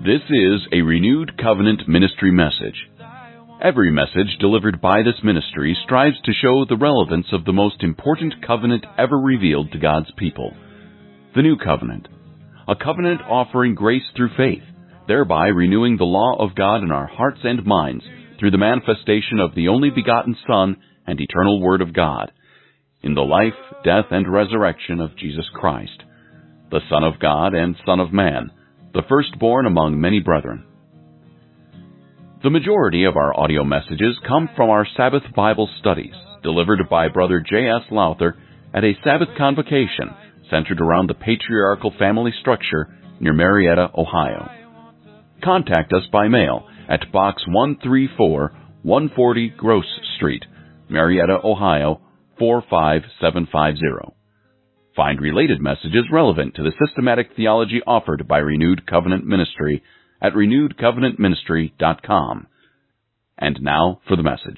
This is a Renewed Covenant Ministry message. Every message delivered by this ministry strives to show the relevance of the most important covenant ever revealed to God's people, the New Covenant, a covenant offering grace through faith, thereby renewing the law of God in our hearts and minds through the manifestation of the only begotten Son and eternal Word of God, in the life, death, and resurrection of Jesus Christ, the Son of God and Son of Man, the firstborn among many brethren. The majority of our audio messages come from our Sabbath Bible studies, delivered by Brother J.S. Lowther at a Sabbath convocation centered around the patriarchal family structure near Marietta, Ohio. Contact us by mail at Box 134, 140 Gross Street, Marietta, Ohio, 45750. Find related messages relevant to the systematic theology offered by Renewed Covenant Ministry at renewedcovenantministry.com. And now for the message.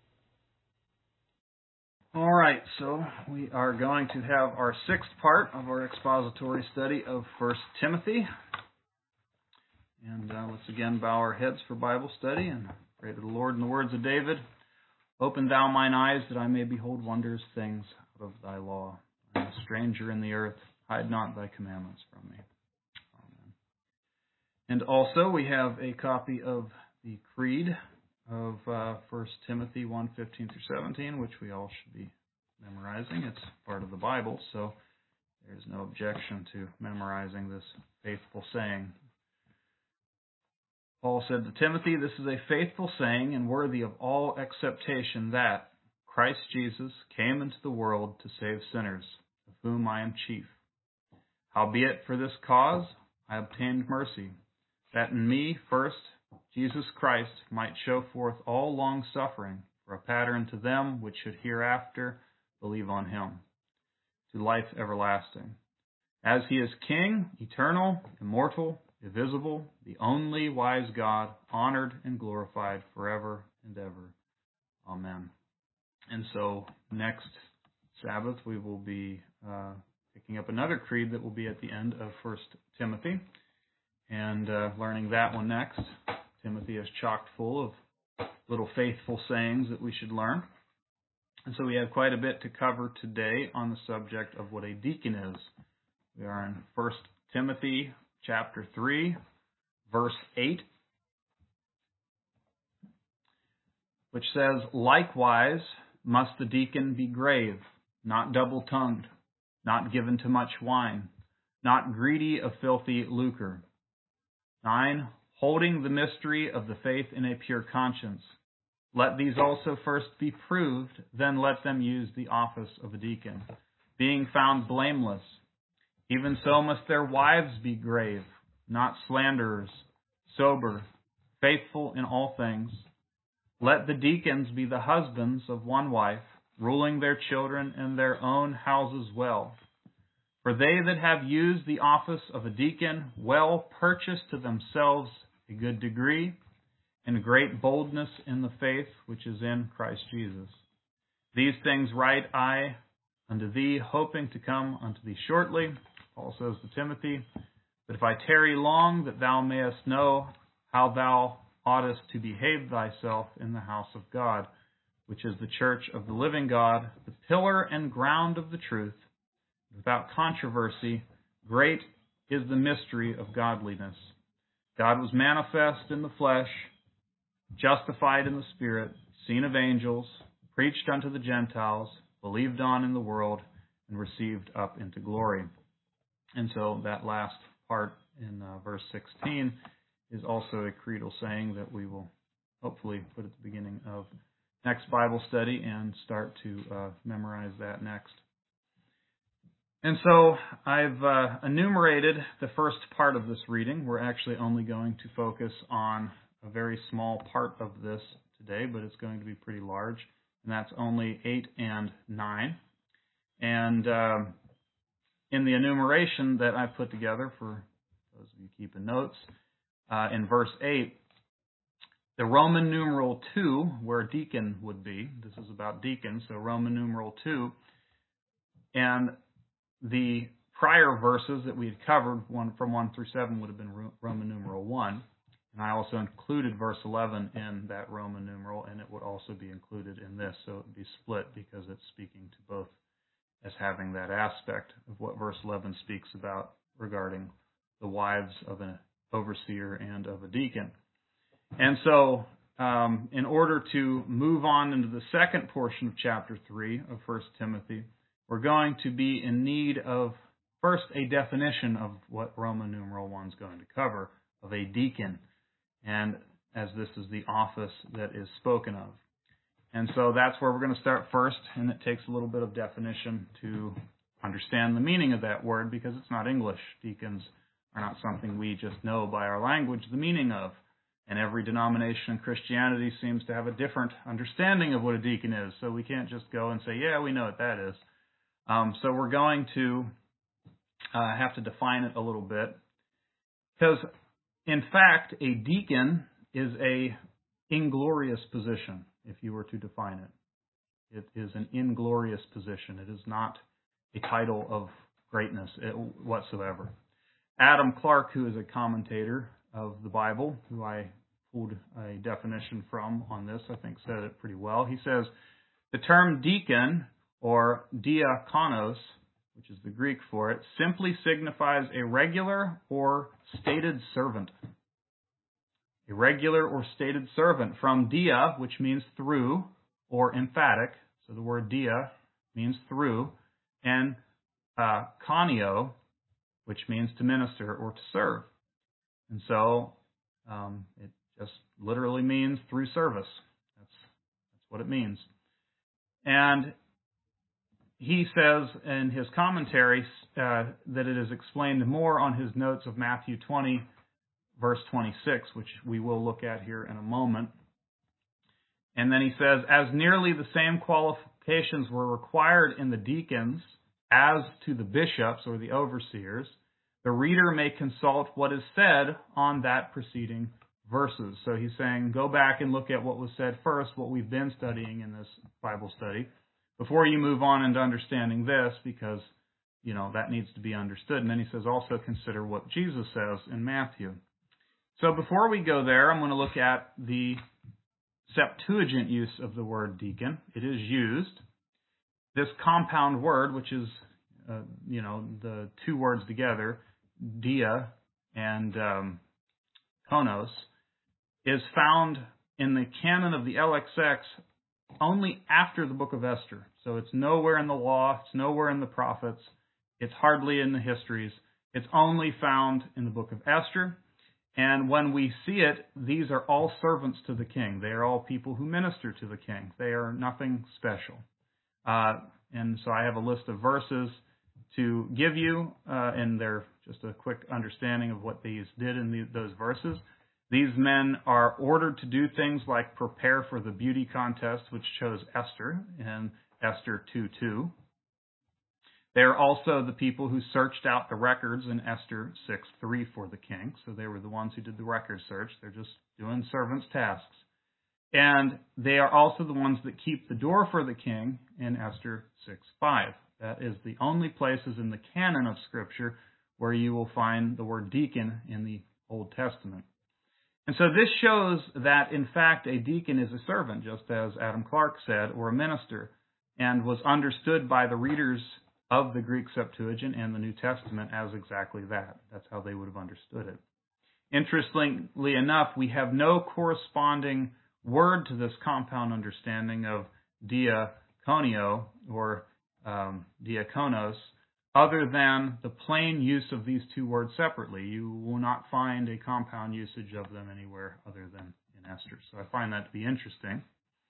All right, so we are going to have our sixth part of our expository study of 1 Timothy. And let's again bow our heads for Bible study and pray to the Lord in the words of David. Open thou mine eyes that I may behold wondrous things out of thy law. I am a stranger in the earth. Hide not thy commandments from me. Amen. And also we have a copy of the Creed of 1 Timothy 1:15-17, which we all should be memorizing. It's part of the Bible, so there's no objection to memorizing this faithful saying. Paul said to Timothy, "This is a faithful saying and worthy of all acceptation that Christ Jesus came into the world to save sinners, of whom I am chief. Howbeit for this cause I obtained mercy, that in me first Jesus Christ might show forth all long-suffering for a pattern to them which should hereafter believe on him, to life everlasting. As he is King, eternal, immortal, invisible, the only wise God, honored and glorified forever and ever. Amen." And so next Sabbath we will be picking up another creed that will be at the end of 1 Timothy and learning that one next. Timothy is chock full of little faithful sayings that we should learn. And so we have quite a bit to cover today on the subject of what a deacon is. We are in 1 Timothy chapter 3, verse 8, which says, "Likewise must the deacon be grave, not double-tongued, not given to much wine, not greedy of filthy lucre. 9, holding the mystery of the faith in a pure conscience. Let these also first be proved, then let them use the office of a deacon, being found blameless. Even so must their wives be grave, not slanderers, sober, faithful in all things. Let the deacons be the husbands of one wife, ruling their children and their own houses well. For they that have used the office of a deacon well purchase to themselves a good degree and great boldness in the faith which is in Christ Jesus. These things write I unto thee, hoping to come unto thee shortly." Paul says to Timothy, "But if I tarry long, that thou mayest know how thou oughtest to behave thyself in the house of God, which is the church of the living God, the pillar and ground of the truth. Without controversy, great is the mystery of godliness. God was manifest in the flesh, justified in the Spirit, seen of angels, preached unto the Gentiles, believed on in the world, and received up into glory." And so that last part in verse 16 is also a creedal saying that we will hopefully put at the beginning of next Bible study and start to memorize that next. And so I've enumerated the first part of this reading. We're actually only going to focus on a very small part of this today, but it's going to be pretty large, and that's only 8 and 9. And in the enumeration that I've put together, for those of you keeping notes, in verse 8, the Roman numeral 2, where deacon would be, this is about deacons, so Roman numeral 2, and the prior verses that we had covered, from 1 through 7, would have been Roman numeral 1. And I also included verse 11 in that Roman numeral, and it would also be included in this. So it would be split because it's speaking to both as having that aspect of what verse 11 speaks about regarding the wives of an overseer and of a deacon. And so in order to move on into the second portion of chapter 3 of 1 Timothy, we're going to be in need of first a definition of what Roman numeral 1 is going to cover, of a deacon, and as this is the office that is spoken of. And so that's where we're going to start first, and it takes a little bit of definition to understand the meaning of that word, because it's not English. Deacons are not something we just know by our language the meaning of. And every denomination in Christianity seems to have a different understanding of what a deacon is. So we can't just go and say, yeah, we know what that is. So we're going to have to define it a little bit. Because, in fact, a deacon is a inglorious position, if you were to define it. It is an inglorious position. It is not a title of greatness whatsoever. Adam Clarke, who is a commentator of the Bible, who I pulled a definition from on this, I think said it pretty well. He says, the term deacon, or diakonos, which is the Greek for it, simply signifies a regular or stated servant. A regular or stated servant, from dia, which means through, or emphatic. So the word dia means through, and konio, which means to minister or to serve. And so it just literally means through service. That's what it means. And he says in his commentary that it is explained more on his notes of Matthew 20, verse 26, which we will look at here in a moment. And then he says, as nearly the same qualifications were required in the deacons as to the bishops or the overseers, the reader may consult what is said on that preceding verses. So he's saying, go back and look at what was said first, what we've been studying in this Bible study, before you move on into understanding this, because, that needs to be understood. And then he says, also consider what Jesus says in Matthew. So before we go there, I'm going to look at the Septuagint use of the word deacon. It is used. This compound word, which is, the two words together, dia and konos, is found in the canon of the LXX only after the book of Esther. So it's nowhere in the law, it's nowhere in the prophets, it's hardly in the histories. It's only found in the book of Esther. And when we see it, these are all servants to the king. They are all people who minister to the king. They are nothing special. And so I have a list of verses to give you, and they're just a quick understanding of what these did in those verses. These men are ordered to do things like prepare for the beauty contest, which chose Esther in Esther 2:2. They're also the people who searched out the records in Esther 6:3 for the king. So they were the ones who did the record search. They're just doing servants' tasks. And they are also the ones that keep the door for the king in Esther 6:5. That is the only places in the canon of Scripture where you will find the word deacon in the Old Testament. And so this shows that, in fact, a deacon is a servant, just as Adam Clarke said, or a minister, and was understood by the readers of the Greek Septuagint and the New Testament as exactly that. That's how they would have understood it. Interestingly enough, we have no corresponding word to this compound understanding of diakonio or diakonos other than the plain use of these two words separately. You will not find a compound usage of them anywhere other than in Esther. So I find that to be interesting.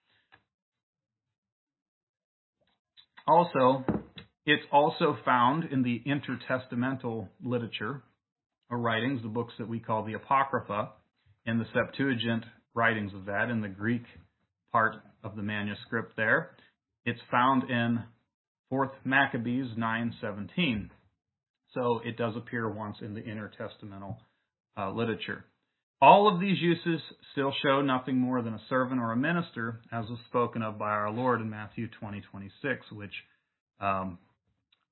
Also, it's also found in the intertestamental literature or writings, the books that we call the Apocrypha, in the Septuagint writings of that, in the Greek part of the manuscript there. It's found in 4th Maccabees 9:17. So it does appear once in the intertestamental literature. All of these uses still show nothing more than a servant or a minister, as was spoken of by our Lord in Matthew 20:26, which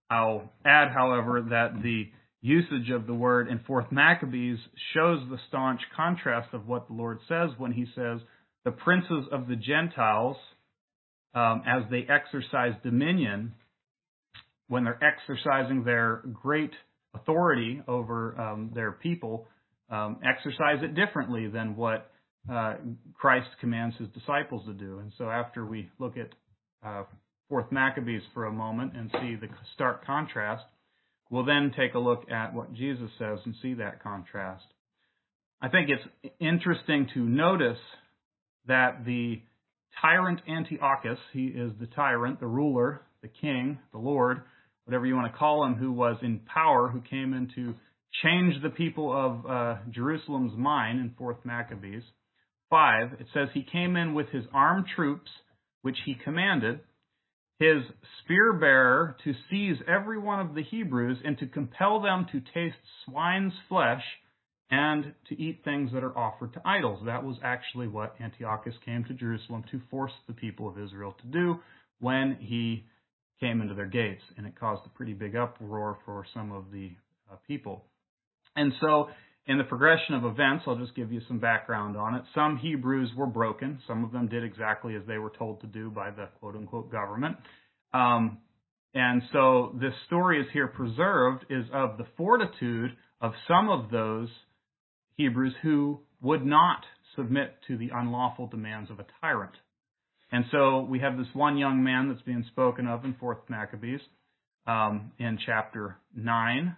I'll add, however, that the usage of the word in 4th Maccabees shows the staunch contrast of what the Lord says when he says, the princes of the Gentiles, as they exercise dominion, when they're exercising their great authority over their people, exercise it differently than what Christ commands his disciples to do. And so after we look at 4th Maccabees for a moment and see the stark contrast, we'll then take a look at what Jesus says and see that contrast. I think it's interesting to notice that the tyrant Antiochus, he is the tyrant, the ruler, the king, the Lord, whatever you want to call him, who was in power, who came in to change the people of Jerusalem's mind in 4th Maccabees 5. It says he came in with his armed troops, which he commanded, his spear bearer to seize every one of the Hebrews and to compel them to taste swine's flesh and to eat things that are offered to idols. That was actually what Antiochus came to Jerusalem to force the people of Israel to do when he came into their gates. And it caused a pretty big uproar for some of the people. And so in the progression of events, I'll just give you some background on it. Some Hebrews were broken. Some of them did exactly as they were told to do by the quote-unquote government. And so this story is here preserved is of the fortitude of some of those Hebrews who would not submit to the unlawful demands of a tyrant. And so we have this one young man that's being spoken of in 4th Maccabees in chapter 9.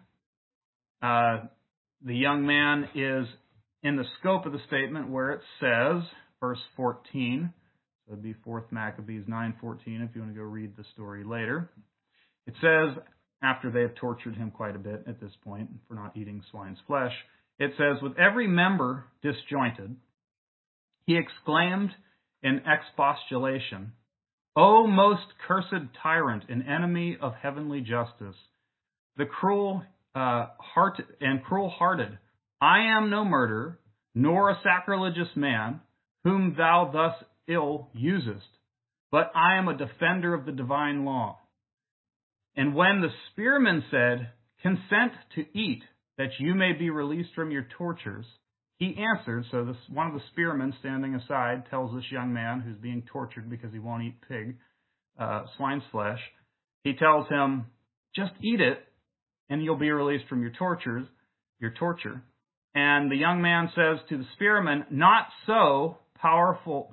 The young man is in the scope of the statement where it says, verse 14, so it would be 4th Maccabees 9:14 if you want to go read the story later. It says, after they have tortured him quite a bit at this point for not eating swine's flesh, it says, with every member disjointed, he exclaimed in expostulation, O most cursed tyrant and enemy of heavenly justice, the cruel-hearted, I am no murderer, nor a sacrilegious man, whom thou thus ill usest, but I am a defender of the divine law. And when the spearman said, consent to eat, that you may be released from your tortures, he answered, so this one of the spearmen standing aside tells this young man who's being tortured because he won't eat swine's flesh, he tells him, just eat it, and you'll be released from your torture. And the young man says to the spearman, not so powerful,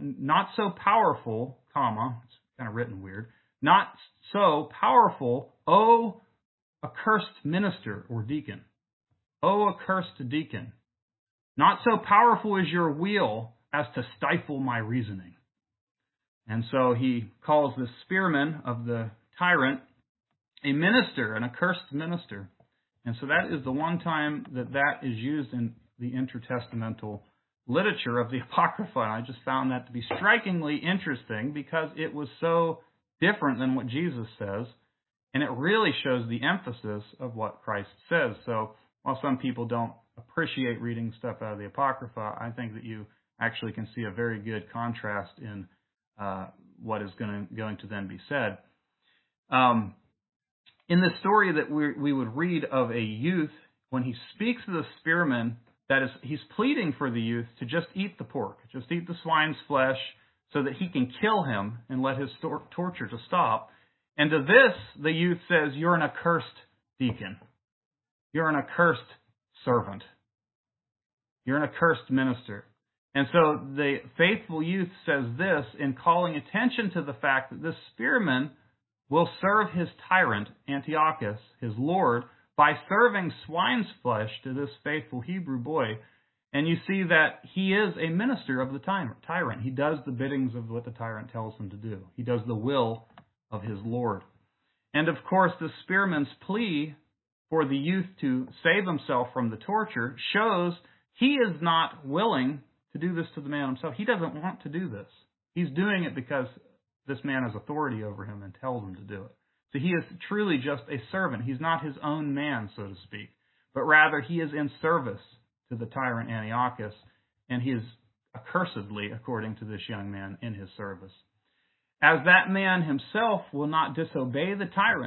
comma, it's kind of written weird, not so powerful, O accursed minister or deacon. O accursed deacon. Not so powerful is your wheel as to stifle my reasoning. And so he calls the spearman of the tyrant a minister, an accursed minister. And so that is the one time that is used in the intertestamental literature of the Apocrypha. And I just found that to be strikingly interesting because it was so different than what Jesus says. And it really shows the emphasis of what Christ says. So while some people don't appreciate reading stuff out of the Apocrypha, I think that you actually can see a very good contrast in what is going to then be said. In the story that we would read of a youth, when he speaks to the spearman, that is, he's pleading for the youth to just eat the pork, just eat the swine's flesh, so that he can kill him and let his torture to stop. And to this, the youth says, you're an accursed deacon. You're an accursed servant. You're an accursed minister. And so the faithful youth says this in calling attention to the fact that this spearman will serve his tyrant, Antiochus, his lord, by serving swine's flesh to this faithful Hebrew boy. And you see that he is a minister of the tyrant. He does the biddings of what the tyrant tells him to do. He does the will of his lord. And of course, the spearman's plea for the youth to save himself from the torture shows he is not willing to do this to the man himself. He doesn't want to do this. He's doing it because this man has authority over him and tells him to do it. So he is truly just a servant. He's not his own man, so to speak, but rather he is in service to the tyrant Antiochus, and he is accursedly, according to this young man, in his service. As that man himself will not disobey the tyrant,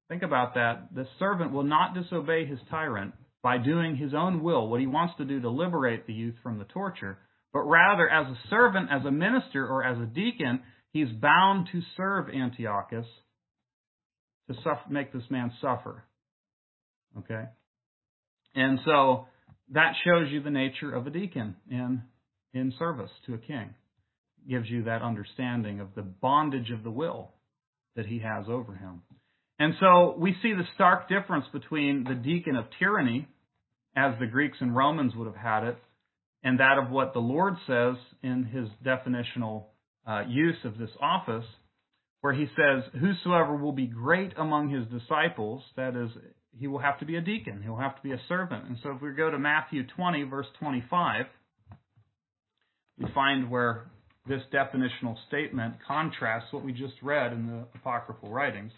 Think about that. The servant will not disobey his tyrant by doing his own will, what he wants to do to liberate the youth from the torture, but rather as a servant, as a minister, or as a deacon, he's bound to serve Antiochus to make this man suffer. Okay? And so that shows you the nature of a deacon in service to a king. Gives you that understanding of the bondage of the will that he has over him. And so we see the stark difference between the deacon of tyranny, as the Greeks and Romans would have had it, and that of what the Lord says in his definitional use of this office, where he says, whosoever will be great among his disciples, that is, he will have to be a deacon, he will have to be a servant. And so if we go to Matthew 20, verse 25, we find where this definitional statement contrasts what we just read in the apocryphal writings.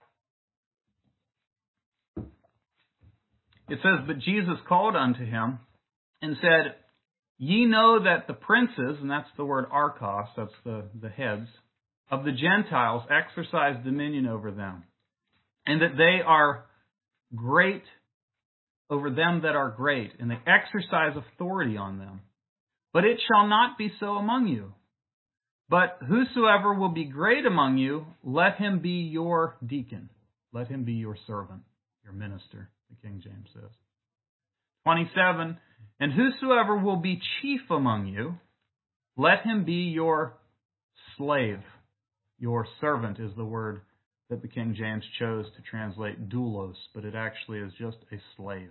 It says, but Jesus called unto him and said, ye know that the princes, and that's the word archos, that's the heads, of the Gentiles exercise dominion over them, and that they are great over them that are great, and they exercise authority on them. But it shall not be so among you. But whosoever will be great among you, let him be your deacon. Let him be your servant, your minister, the King James says. 27, and whosoever will be chief among you, let him be your slave. Your servant is the word that the King James chose to translate doulos, but it actually is just a slave.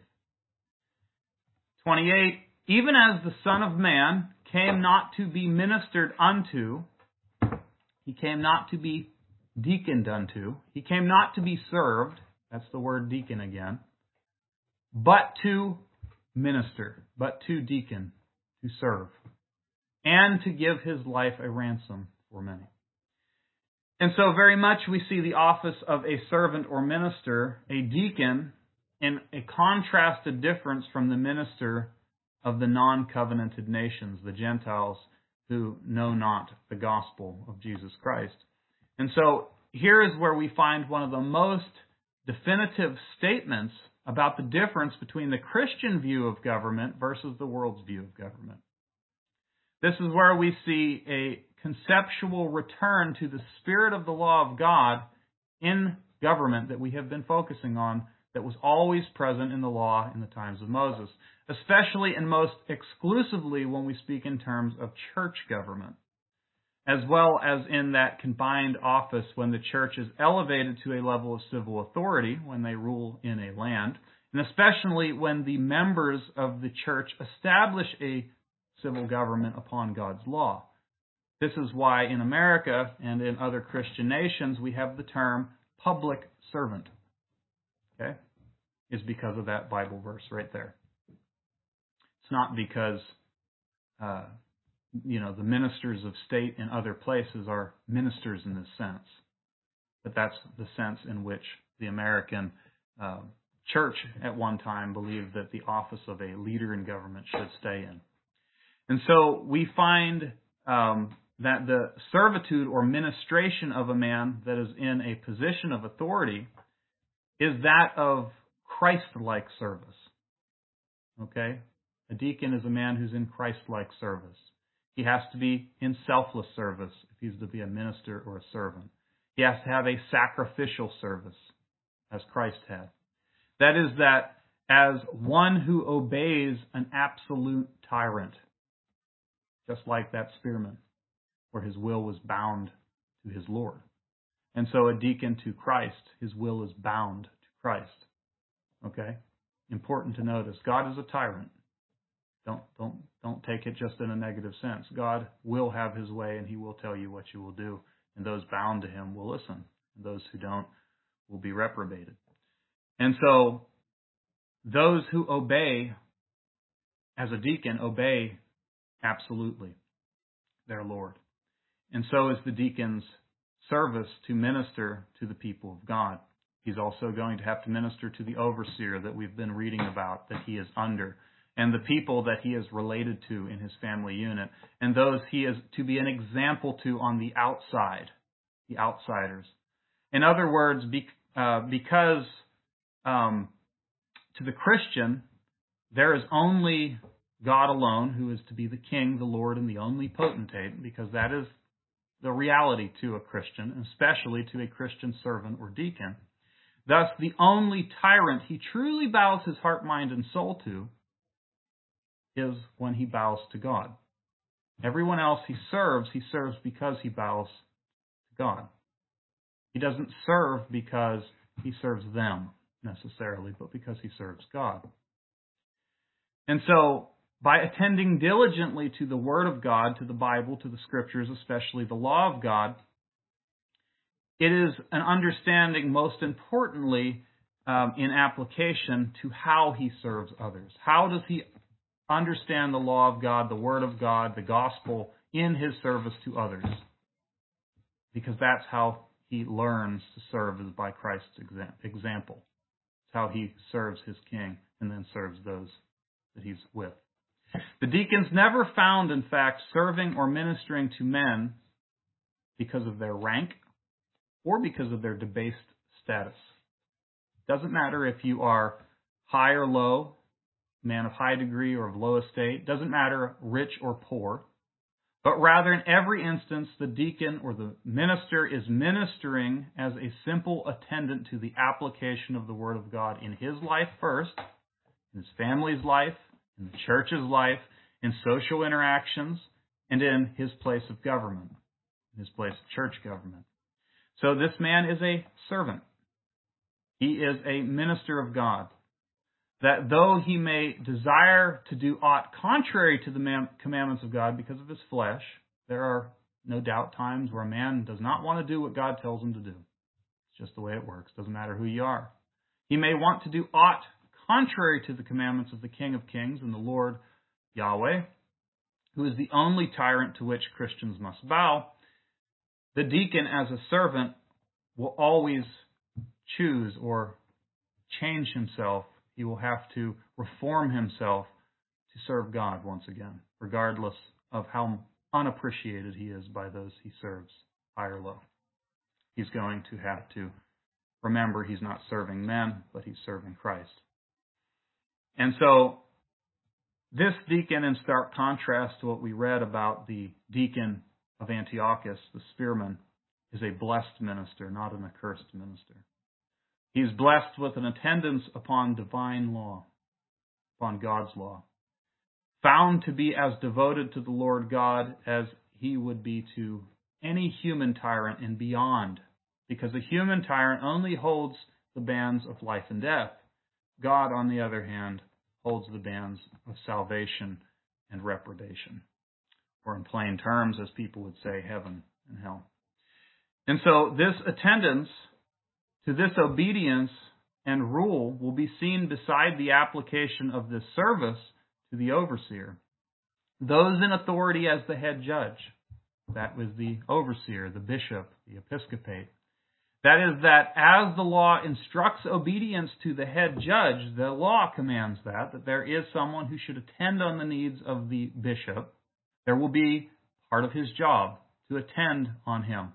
28, even as the Son of Man came not to be ministered unto, he came not to be deaconed unto, he came not to be served, that's the word deacon again, but to minister, but to deacon, to serve, and to give his life a ransom for many. And so very much we see the office of a servant or minister, a deacon, in a contrasted difference from the minister of the non-covenanted nations, the Gentiles who know not the gospel of Jesus Christ. And so here is where we find one of the most definitive statements about the difference between the Christian view of government versus the world's view of government. This is where we see a conceptual return to the spirit of the law of God in government that we have been focusing on, that was always present in the law in the times of Moses, especially and most exclusively when we speak in terms of church government, as well as in that combined office when the church is elevated to a level of civil authority, when they rule in a land, and especially when the members of the church establish a civil government upon God's law. This is why in America and in other Christian nations we have the term public servant. Okay? It's because of that Bible verse right there. It's not because the ministers of state in other places are ministers in this sense, but that's the sense in which the American church at one time believed that the office of a leader in government should stay in. And so we find that the servitude or ministration of a man that is in a position of authority is that of Christ-like service. Okay? A deacon is a man who's in Christ-like service. He has to be in selfless service if he's to be a minister or a servant. He has to have a sacrificial service, as Christ had. That is, that as one who obeys an absolute tyrant, just like that spearman, where his will was bound to his Lord. And so a deacon to Christ, his will is bound to Christ. Okay? Important to notice. God is a tyrant. Don't take it just in a negative sense. God will have his way and he will tell you what you will do. And those bound to him will listen. And those who don't will be reprobated. And so those who obey as a deacon obey absolutely their Lord. And so is the deacon's service to minister to the people of God. He's also going to have to minister to the overseer that we've been reading about, that he is under, and the people that he is related to in his family unit, and those he is to be an example to on the outside, the outsiders. In other words, because to the Christian, there is only God alone who is to be the King, the Lord, and the only potentate, because that is the reality to a Christian, and especially to a Christian servant or deacon. Thus, the only tyrant he truly bows his heart, mind, and soul to is when he bows to God. Everyone else he serves because he bows to God. He doesn't serve because he serves them necessarily, but because he serves God. And so, by attending diligently to the Word of God, to the Bible, to the Scriptures, especially the law of God, it is an understanding, most importantly, in application to how he serves others. How does he understand the law of God, the Word of God, the gospel in his service to others? Because that's how he learns to serve, is by Christ's example. It's how he serves his King and then serves those that he's with. The deacons never found, in fact, serving or ministering to men because of their rank or because of their debased status. Doesn't matter if you are high or low, man of high degree or of low estate. Doesn't matter rich or poor. But rather, in every instance, the deacon or the minister is ministering as a simple attendant to the application of the Word of God in his life first, in his family's life, in the church's life, in social interactions, and in his place of government, in his place of church government. So this man is a servant. He is a minister of God. That though he may desire to do aught contrary to the commandments of God because of his flesh, there are no doubt times where a man does not want to do what God tells him to do. It's just the way it works. Doesn't matter who you are. He may want to do aught contrary to the commandments of the King of Kings and the Lord Yahweh, who is the only tyrant to which Christians must bow. The deacon, as a servant, will always choose or change himself. He will have to reform himself to serve God once again, regardless of how unappreciated he is by those he serves, high or low. He's going to have to remember he's not serving men, but he's serving Christ. And so, this deacon, in stark contrast to what we read about the deacon of Antiochus, the spearman, is a blessed minister, not an accursed minister. He is blessed with an attendance upon divine law, upon God's law, found to be as devoted to the Lord God as he would be to any human tyrant and beyond, because a human tyrant only holds the bands of life and death. God, on the other hand, holds the bands of salvation and reprobation, or in plain terms, as people would say, heaven and hell. And so this attendance to this obedience and rule will be seen beside the application of this service to the overseer. Those in authority as the head judge, that was the overseer, the bishop, the episcopate. That is, that as the law instructs obedience to the head judge, the law commands that there is someone who should attend on the needs of the bishop. There will be part of his job to attend on him.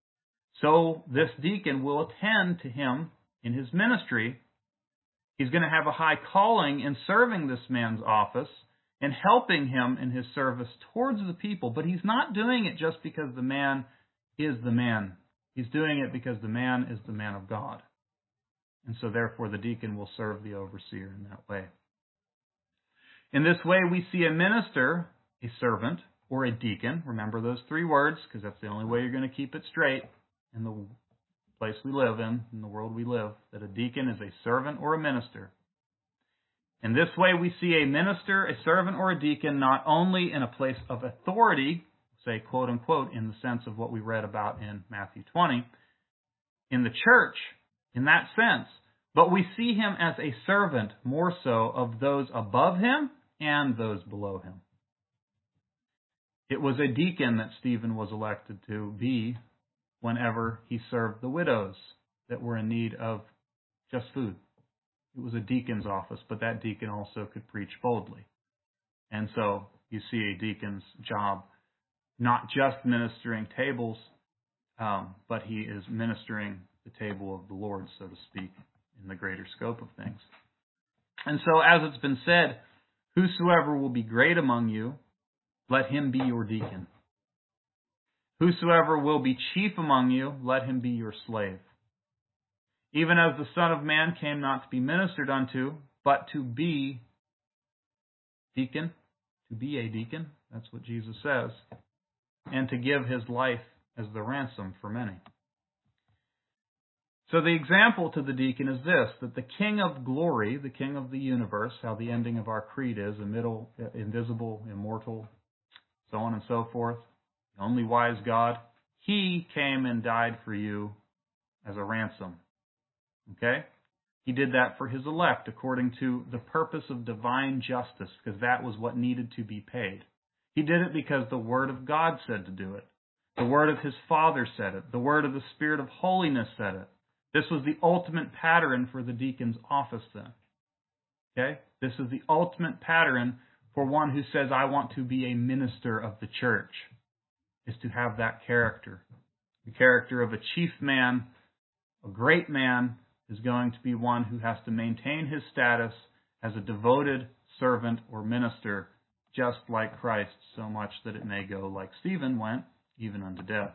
So this deacon will attend to him in his ministry. He's going to have a high calling in serving this man's office and helping him in his service towards the people. But he's not doing it just because the man is the man. He's doing it because the man is the man of God. And so therefore the deacon will serve the overseer in that way. In this way we see a minister, a servant, or a deacon. Remember those three words, because that's the only way you're going to keep it straight in the place we live in the world we live, that a deacon is a servant or a minister. In this way, we see a minister, a servant, or a deacon not only in a place of authority, say, quote unquote, in the sense of what we read about in Matthew 20, in the church, in that sense, but we see him as a servant more so of those above him and those below him. It was a deacon that Stephen was elected to be whenever he served the widows that were in need of just food. It was a deacon's office, but that deacon also could preach boldly. And so you see a deacon's job not just ministering tables, but he is ministering the table of the Lord, so to speak, in the greater scope of things. And so, as it's been said, whosoever will be great among you, let him be your deacon. Whosoever will be chief among you, let him be your slave. Even as the Son of Man came not to be ministered unto, but to be deacon, to be a deacon, that's what Jesus says, and to give his life as the ransom for many. So the example to the deacon is this, that the King of glory, the King of the universe, how the ending of our creed is, invisible, immortal, so on and so forth, the only wise God, he came and died for you as a ransom. Okay? He did that for his elect according to the purpose of divine justice, because that was what needed to be paid. He did it because the Word of God said to do it. The Word of his Father said it. The Word of the Spirit of holiness said it. This was the ultimate pattern for the deacon's office then. Okay? This is the ultimate pattern for one who says, I want to be a minister of the church, is to have that character. The character of a chief man, a great man, is going to be one who has to maintain his status as a devoted servant or minister, just like Christ, so much that it may go like Stephen went, even unto death.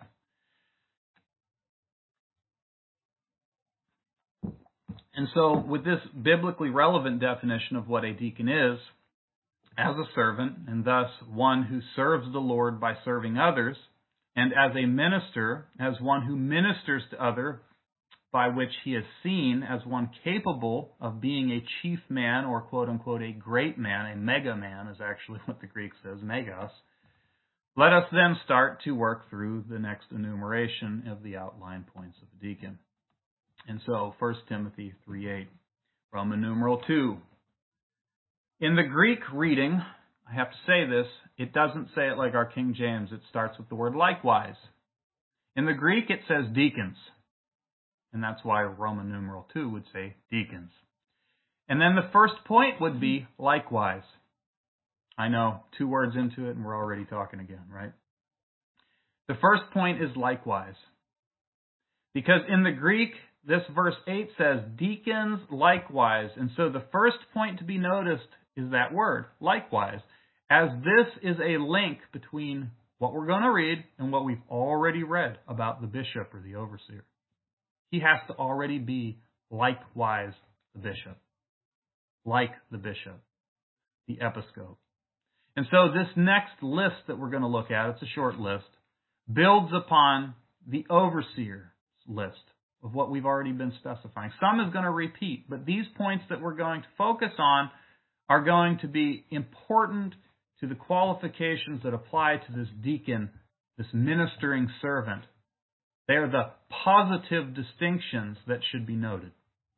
And so, with this biblically relevant definition of what a deacon is, as a servant, and thus one who serves the Lord by serving others, and as a minister, as one who ministers to others, by which he is seen as one capable of being a chief man, or quote-unquote a great man, a mega man is actually what the Greek says, megas. Let us then start to work through the next enumeration of the outline points of the deacon. And so, 1 Timothy 3:8, Roman numeral 2. In the Greek reading, I have to say this, it doesn't say it like our King James. It starts with the word likewise. In the Greek, it says deacons. And that's why Roman numeral 2 would say deacons. And then the first point would be likewise. I know, 2 words into it and we're already talking again, right? The first point is likewise. Because in the Greek, this verse 8 says, deacons likewise. And so the first point to be noticed is that word, likewise, as this is a link between what we're going to read and what we've already read about the bishop or the overseer. He has to already be likewise the bishop, like the bishop, the episcope. And so this next list that we're going to look at, it's a short list, builds upon the overseer's list of what we've already been specifying. Some is going to repeat, but these points that we're going to focus on are going to be important to the qualifications that apply to this deacon, this ministering servant. They are the positive distinctions that should be noted.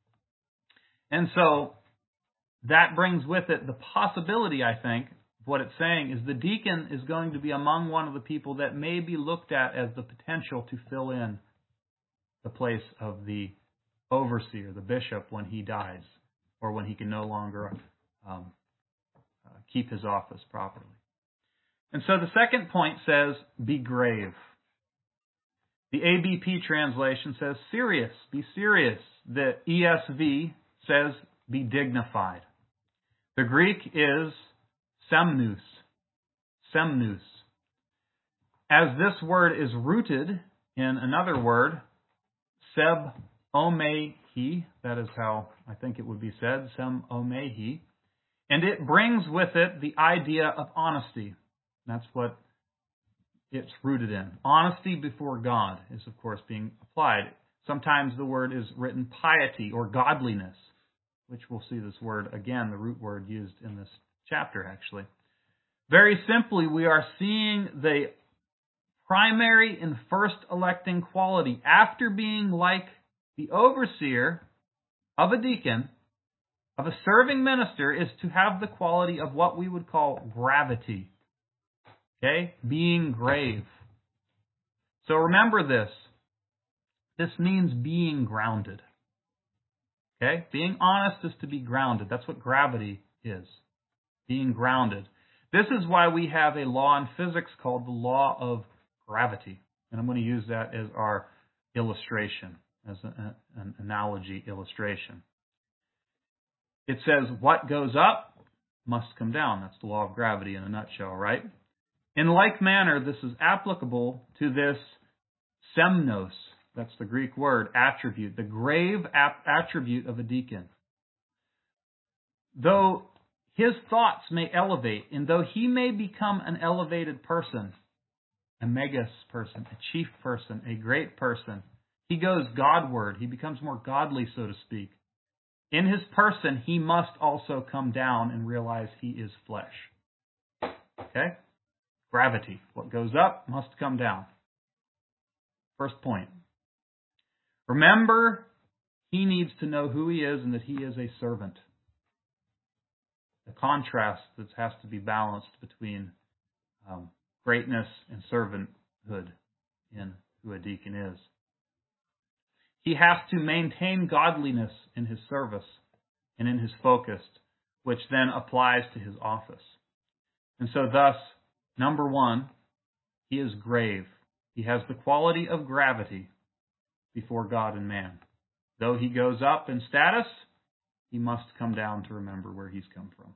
And so that brings with it the possibility, I think, of what it's saying is the deacon is going to be among one of the people that may be looked at as the potential to fill in the place of the overseer, the bishop, when he dies or when he can no longer keep his office properly. And so the second point says, be grave. The ABP translation says serious, be serious. The ESV says be dignified. The Greek is semnous, semnous. As this word is rooted in another word, seb-omehi, that is how I think it would be said, sem-omehi, and it brings with it the idea of honesty. That's what it's rooted in. Honesty before God is, of course, being applied. Sometimes the word is written piety or godliness, which we'll see this word again, the root word used in this chapter, actually. Very simply, we are seeing the primary and first electing quality after being like the overseer of a deacon, of a serving minister, is to have the quality of what we would call gravity. Okay? Being grave. So remember this. This means being grounded. Okay? Being honest is to be grounded. That's what gravity is. Being grounded. This is why we have a law in physics called the law of gravity. And I'm going to use that as our illustration. as an analogy illustration. It says, what goes up must come down. That's the law of gravity in a nutshell, right? In like manner, this is applicable to this semnos. That's the Greek word, attribute, the grave attribute of a deacon. Though his thoughts may elevate, and though he may become an elevated person, a megas person, a chief person, a great person, he goes Godward. He becomes more godly, so to speak. In his person, he must also come down and realize he is flesh. Okay? Gravity. What goes up must come down. First point. Remember, he needs to know who he is and that he is a servant. The contrast that has to be balanced between greatness and servanthood in who a deacon is. He has to maintain godliness in his service and in his focus, which then applies to his office. And so thus, number one, he is grave. He has the quality of gravity before God and man. Though he goes up in status, he must come down to remember where he's come from.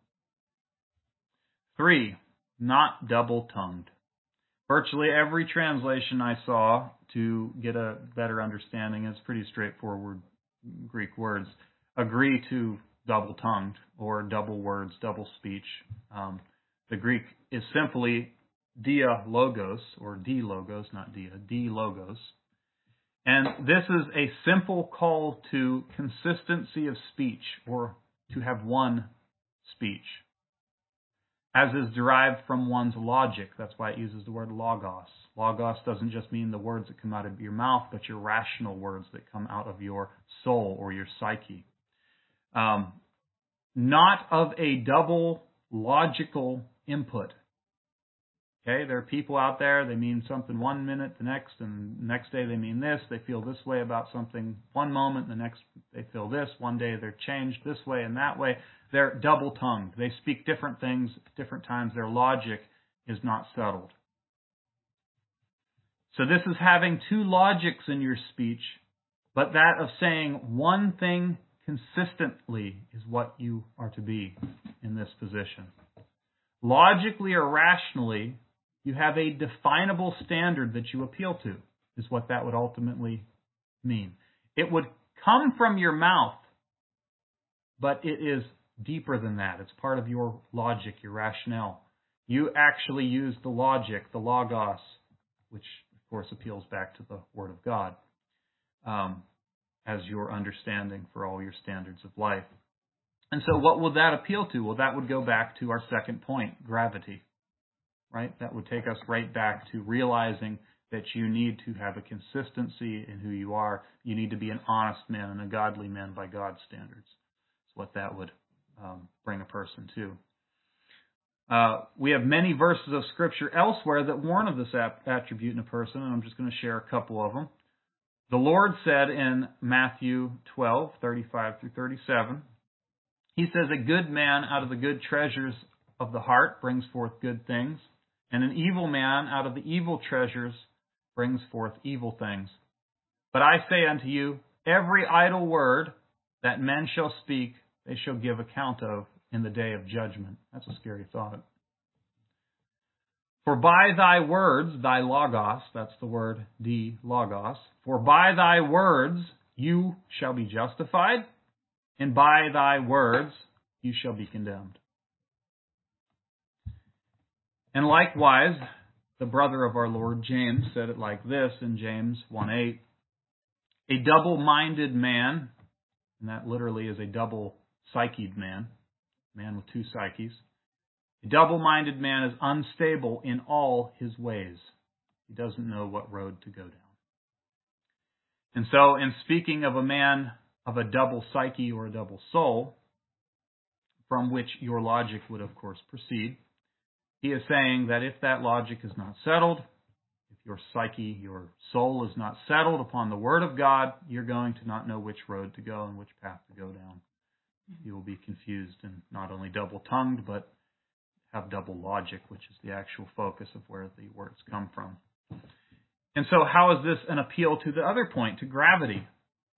3, not double-tongued. Virtually every translation I saw to get a better understanding, it's pretty straightforward Greek words, agree to double-tongued or double words, double speech. The Greek is simply dia logos, or d logos, not dia, d logos. And this is a simple call to consistency of speech, or to have one speech, as is derived from one's logic. That's why it uses the word logos. Logos doesn't just mean the words that come out of your mouth, but your rational words that come out of your soul or your psyche. Not of a double logical input. Okay, there are people out there, they mean something one minute, the next, and the next day they mean this. They feel this way about something one moment, the next they feel this. One day they're changed this way and that way. They're double-tongued. They speak different things at different times. Their logic is not settled. So this is having two logics in your speech, but that of saying one thing consistently is what you are to be in this position. Logically or rationally, you have a definable standard that you appeal to, is what that would ultimately mean. It would come from your mouth, but it is deeper than that. It's part of your logic, your rationale. You actually use the logic, the logos, which of course appeals back to the Word of God, as your understanding for all your standards of life. And so what would that appeal to? Well, that would go back to our second point, gravity, right? That would take us right back to realizing that you need to have a consistency in who you are. You need to be an honest man and a godly man by God's standards. That's what that would bring a person to. We have many verses of Scripture elsewhere that warn of this attribute in a person, and I'm just going to share a couple of them. The Lord said in Matthew 12:35 through 37, He says, a good man out of the good treasures of the heart brings forth good things, and an evil man out of the evil treasures brings forth evil things. But I say unto you, every idle word that men shall speak, they shall give account of in the day of judgment. That's a scary thought. For by thy words, thy logos, that's the word de logos, for by thy words you shall be justified, and by thy words you shall be condemned. And likewise, the brother of our Lord, James, said it like this in James 1:8. A double-minded man, and that literally is a double-psyched man with two psyches. A double-minded man is unstable in all his ways. He doesn't know what road to go down. And so, in speaking of a man of a double psyche or a double soul, from which your logic would of course proceed, he is saying that if that logic is not settled, if your psyche, your soul is not settled upon the Word of God, you're going to not know which road to go and which path to go down. You will be confused and not only double-tongued, but have double logic, which is the actual focus of where the words come from. And so how is this an appeal to the other point, to gravity?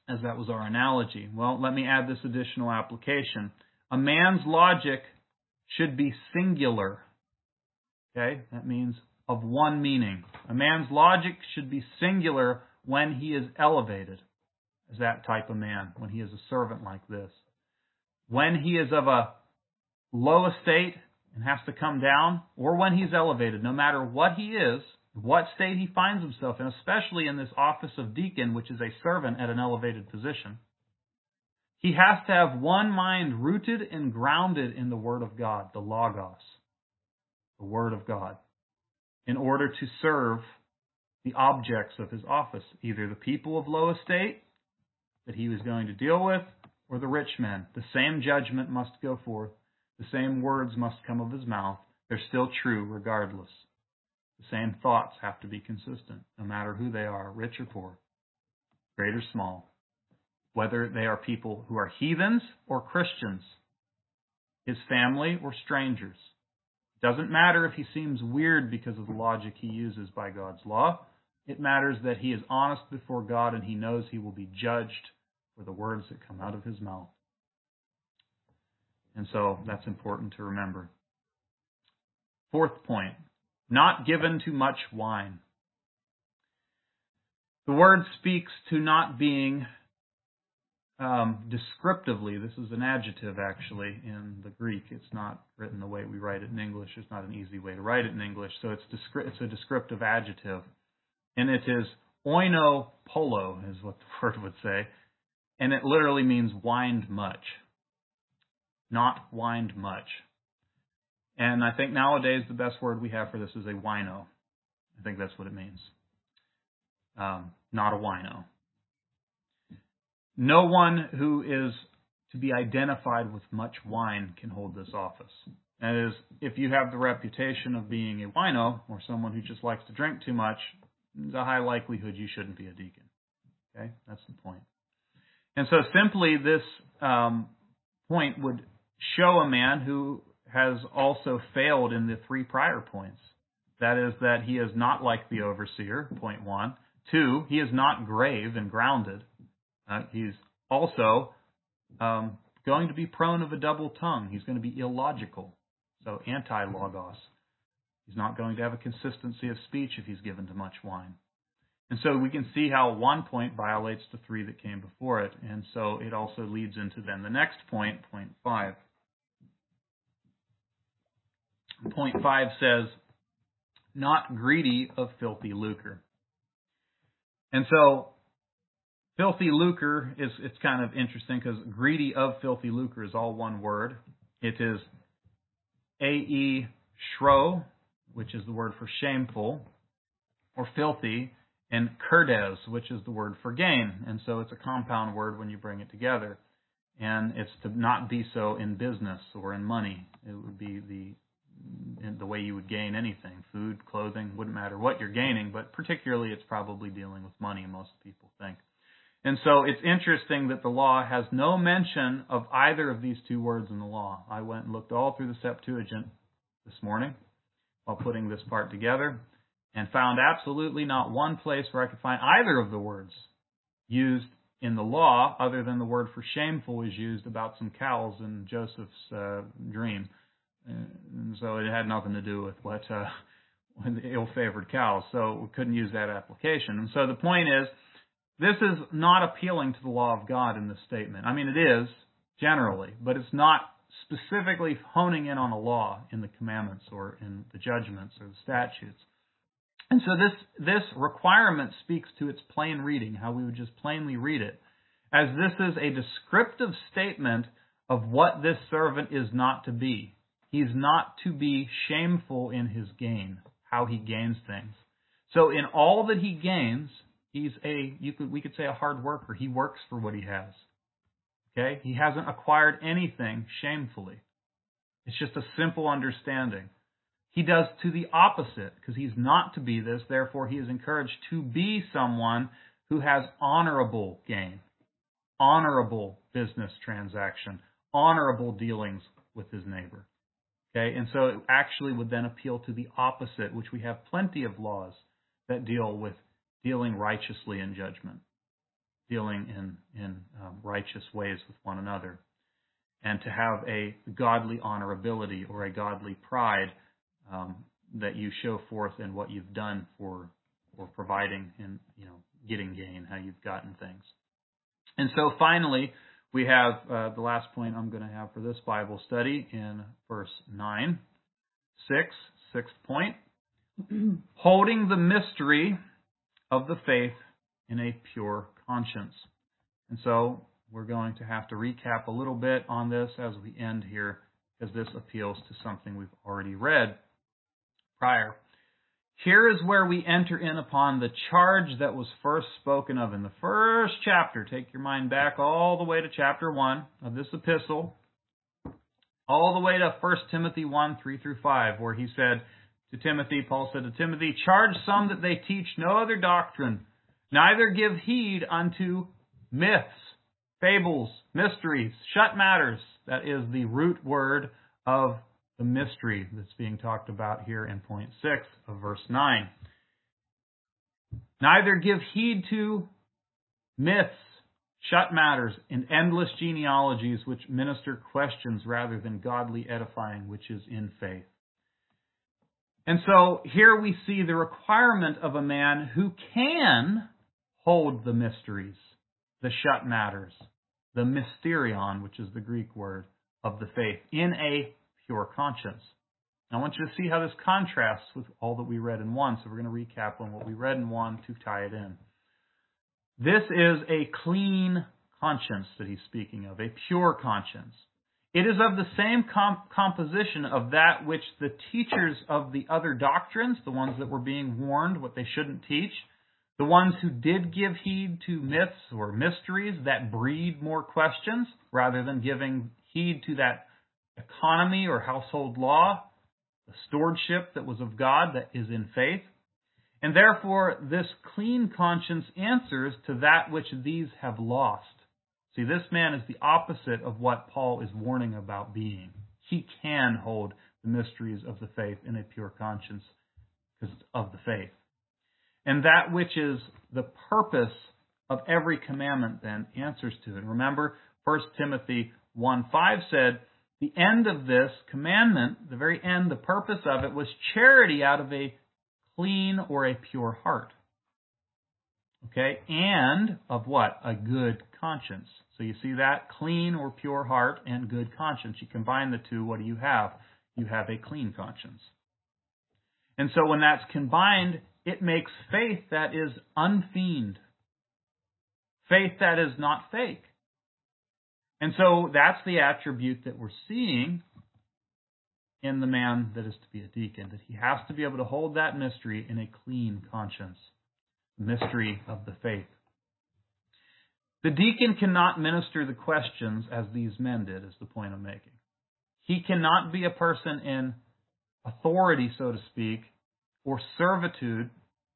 as that was our analogy. Well, let me add this additional application. A man's logic should be singular. Okay? That means of one meaning. A man's logic should be singular when he is elevated as that type of man, when he is a servant like this. When he is of a low estate and has to come down, or when he's elevated, no matter what he is, what state he finds himself in, especially in this office of deacon, which is a servant at an elevated position, he has to have one mind rooted and grounded in the Word of God, the Logos, the Word of God, in order to serve the objects of his office, either the people of low estate that he was going to deal with, or the rich men. The same judgment must go forth. The same words must come of his mouth. They're still true regardless. The same thoughts have to be consistent, no matter who they are, rich or poor, great or small, whether they are people who are heathens or Christians, his family or strangers. It doesn't matter if he seems weird because of the logic he uses by God's law. It matters that he is honest before God and he knows he will be judged for the words that come out of his mouth. And so that's important to remember. Fourth point, not given to much wine. The word speaks to not being descriptively. This is an adjective actually in the Greek. It's not written the way we write it in English. It's not an easy way to write it in English. So it's a descriptive adjective. And it is oino polo is what the word would say. And it literally means wined much. Not wined much. And I think nowadays the best word we have for this is a wino. I think that's what it means. Not a wino. No one who is to be identified with much wine can hold this office. That is, if you have the reputation of being a wino or someone who just likes to drink too much, there's a high likelihood you shouldn't be a deacon. Okay? That's the point. And so simply this point would show a man who has also failed in the three prior points. That is that he is not like the overseer, point 1. 2, he is not grave and grounded. He's also going to be prone of a double tongue. He's going to be illogical, so anti-logos. He's not going to have a consistency of speech if he's given to much wine. And so we can see how one point violates the three that came before it. And so it also leads into then the next point, point 5. Point 5 says, not greedy of filthy lucre. And so filthy lucre it's kind of interesting because greedy of filthy lucre is all one word. It is ae shro, which is the word for shameful or filthy, and kurdes, which is the word for gain. And so it's a compound word when you bring it together. And it's to not be so in business or in money. It would be the way you would gain anything. Food, clothing, wouldn't matter what you're gaining, but particularly it's probably dealing with money, most people think. And so it's interesting that the law has no mention of either of these two words in the law. I went and looked all through the Septuagint this morning while putting this part together and found absolutely not one place where I could find either of the words used in the law other than the word for shameful is used about some cows in Joseph's dream. And so it had nothing to do with what the ill-favored cows. So we couldn't use that application. And so the point is, this is not appealing to the law of God in this statement. I mean, it is, generally, but it's not specifically honing in on a law in the commandments or in the judgments or the statutes. And so this requirement speaks to its plain reading, how we would just plainly read it, as this is a descriptive statement of what this servant is not to be. He's not to be shameful in his gain, how he gains things. So in all that he gains, he's we could say a hard worker. He works for what he has. Okay? He hasn't acquired anything shamefully. It's just a simple understanding. He does to the opposite, because he's not to be this. Therefore, he is encouraged to be someone who has honorable gain, honorable business transaction, honorable dealings with his neighbor. Okay? And so it actually would then appeal to the opposite, which we have plenty of laws that deal with dealing righteously in judgment. dealing in righteous ways with one another, and to have a godly honorability or a godly pride that you show forth in what you've done for providing and getting gain, how you've gotten things. And so finally, we have the last point I'm going to have for this Bible study in verse 9, sixth point, holding the mystery of the faith in a pure conscience. And so we're going to have to recap a little bit on this as we end here, because this appeals to something we've already read prior. Here is where we enter in upon the charge that was first spoken of in the first chapter. Take your mind back all the way to chapter 1 of this epistle, all the way to 1 Timothy 1, 3 through 5, where he said to Timothy, Paul said to Timothy, charge some that they teach no other doctrine, neither give heed unto myths, fables, mysteries, shut matters. That is the root word of the mystery that's being talked about here in point 6 of verse 9. Neither give heed to myths, shut matters, and endless genealogies which minister questions rather than godly edifying, which is in faith. And so here we see the requirement of a man who can hold the mysteries, the shut matters, the mysterion, which is the Greek word of the faith, in a pure conscience. I want you to see how this contrasts with all that we read in 1. So we're going to recap on what we read in 1 to tie it in. This is a clean conscience that he's speaking of, a pure conscience. It is of the same composition of that which the teachers of the other doctrines, the ones that were being warned what they shouldn't teach, the ones who did give heed to myths or mysteries that breed more questions rather than giving heed to that economy or household law, the stewardship that was of God that is in faith. And therefore, this clean conscience answers to that which these have lost. See, this man is the opposite of what Paul is warning about being. He can hold the mysteries of the faith in a pure conscience because of the faith. And that which is the purpose of every commandment then answers to it. Remember, 1 Timothy 1:5 said, the end of this commandment, the very end, the purpose of it was charity out of a clean or a pure heart. Okay? And of what? A good conscience. So you see that? Clean or pure heart and good conscience. You combine the two, what do you have? You have a clean conscience. And so when that's combined, it makes faith that is unfeigned. Faith that is not fake. And so that's the attribute that we're seeing in the man that is to be a deacon, that he has to be able to hold that mystery in a clean conscience, the mystery of the faith. The deacon cannot minister the questions as these men did, is the point I'm making. He cannot be a person in authority, so to speak, or servitude,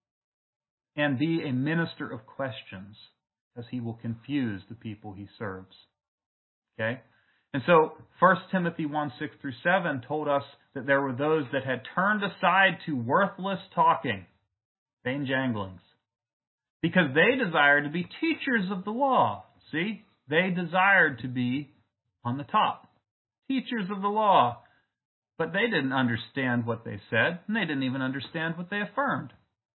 and be a minister of questions, as he will confuse the people he serves. Okay? And so 1 Timothy 1, 6 through 7 told us that there were those that had turned aside to worthless talking, vain janglings, because they desired to be teachers of the law. See? They desired to be on the top, teachers of the law. But they didn't understand what they said, and they didn't even understand what they affirmed.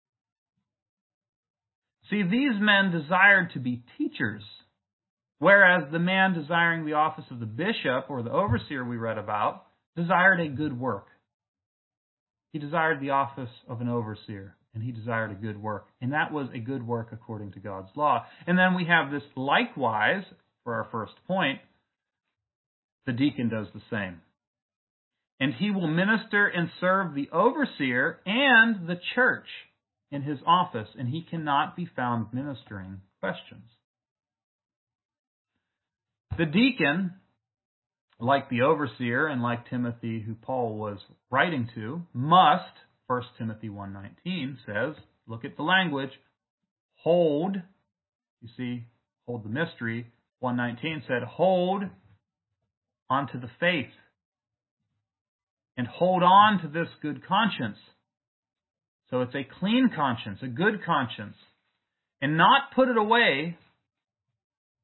See, these men desired to be teachers, whereas the man desiring the office of the bishop or the overseer we read about desired a good work. He desired the office of an overseer, and he desired a good work. And that was a good work according to God's law. And then we have this likewise, for our first point, the deacon does the same. And he will minister and serve the overseer and the church in his office, and he cannot be found ministering questions. The deacon, like the overseer and like Timothy, who Paul was writing to, must, 1 Timothy 1:19 says, look at the language, hold, you see, hold the mystery. 1:19 said, hold onto the faith and hold on to this good conscience. So it's a clean conscience, a good conscience, and not put it away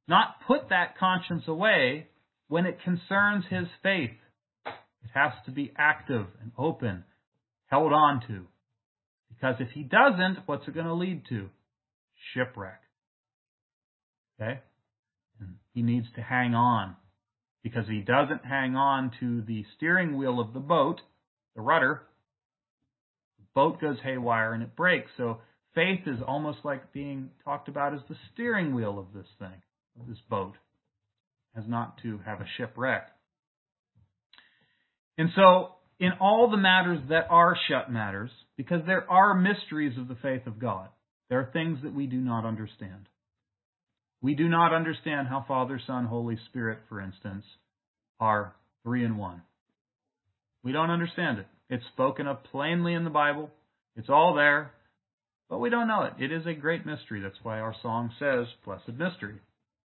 not put that conscience away when it concerns his faith. It has to be active and open, held on to. Because if he doesn't, what's it going to lead to? Shipwreck. Okay? And he needs to hang on. Because if he doesn't hang on to the steering wheel of the boat, the rudder, the boat goes haywire and it breaks. So faith is almost like being talked about as the steering wheel of this thing, of this boat, as not to have a shipwreck. And so, in all the matters that are shut matters, because there are mysteries of the faith of God, there are things that we do not understand. We do not understand how Father, Son, Holy Spirit, for instance, are 3 in 1. We don't understand it. It's spoken of plainly in the Bible. It's all there, but we don't know it. It is a great mystery. That's why our song says, Blessed Mystery.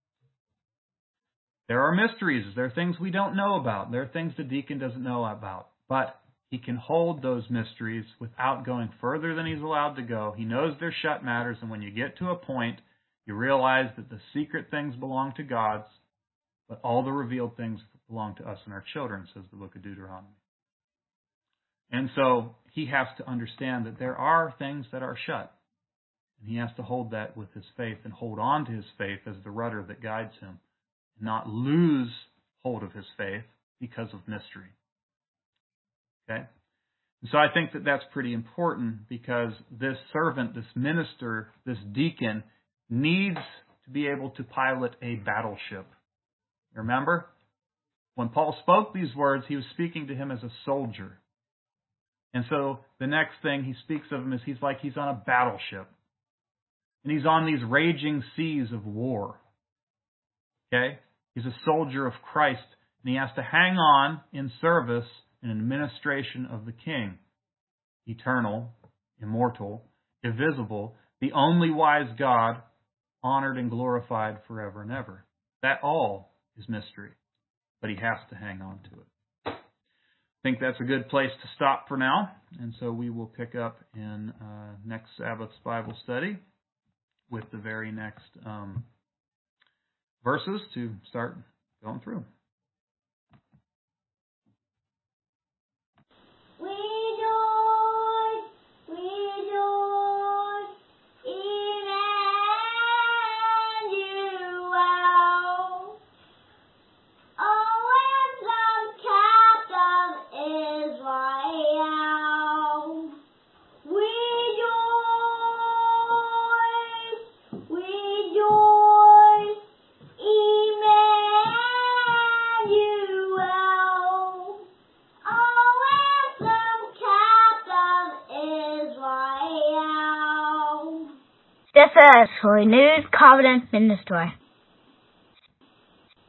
There are mysteries. There are things we don't know about. There are things the deacon doesn't know about. But he can hold those mysteries without going further than he's allowed to go. He knows they're shut matters, and when you get to a point, you realize that the secret things belong to God, but all the revealed things belong to us and our children, says the book of Deuteronomy. And so he has to understand that there are things that are shut. And he has to hold that with his faith and hold on to his faith as the rudder that guides him. Not lose hold of his faith because of mystery. Okay? And so I think that that's pretty important because this servant, this minister, this deacon needs to be able to pilot a battleship. Remember? When Paul spoke these words, he was speaking to him as a soldier. And so the next thing he speaks of him is he's on a battleship. And he's on these raging seas of war. Okay? He's a soldier of Christ, and he has to hang on in service and administration of the King. Eternal, immortal, invisible, the only wise God, honored and glorified forever and ever. That all is mystery, but he has to hang on to it. I think that's a good place to stop for now, and so we will pick up in next Sabbath's Bible study with the very next verses to start going through. This is Renewed Covenant Ministry.